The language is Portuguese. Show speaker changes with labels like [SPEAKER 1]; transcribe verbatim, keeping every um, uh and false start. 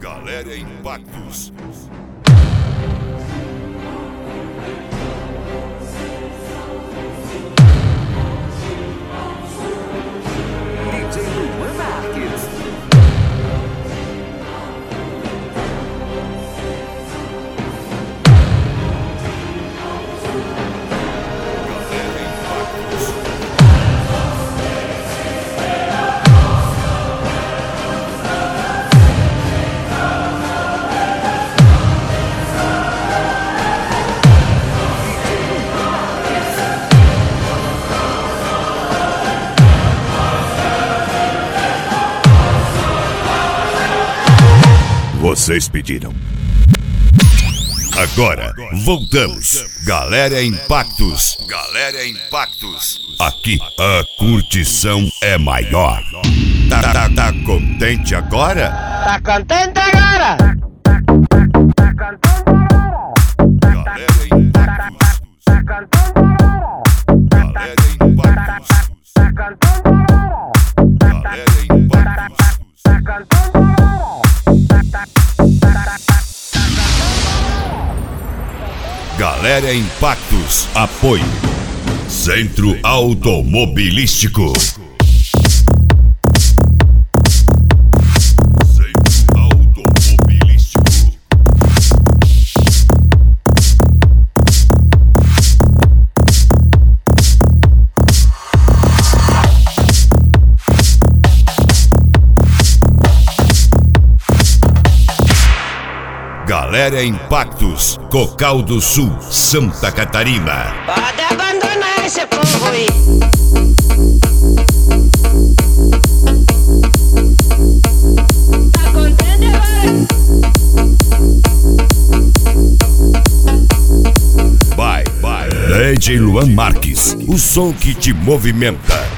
[SPEAKER 1] Galera Impactos.
[SPEAKER 2] D J Luan Marques.
[SPEAKER 1] Vocês pediram. Agora, voltamos. Galera Impactos. Galera Impactos. Aqui, a curtição é maior. Tá, tá, tá contente agora?
[SPEAKER 3] Tá contente agora? Tá contente agora?
[SPEAKER 1] Galera Impactos.
[SPEAKER 3] Tá contente agora?
[SPEAKER 1] Galera Impactos.
[SPEAKER 3] Tá contente agora?
[SPEAKER 1] Galera Impactos.
[SPEAKER 3] Tá contente agora?
[SPEAKER 1] Galera Impactos. Apoio Centro Automobilístico. Centro Automobilístico. Galera Impactos, Cocal do Sul, Santa Catarina.
[SPEAKER 3] Pode abandonar esse povo aí. Tá contente agora?
[SPEAKER 1] Vai, vai. D J Luan Marques, o som que te movimenta.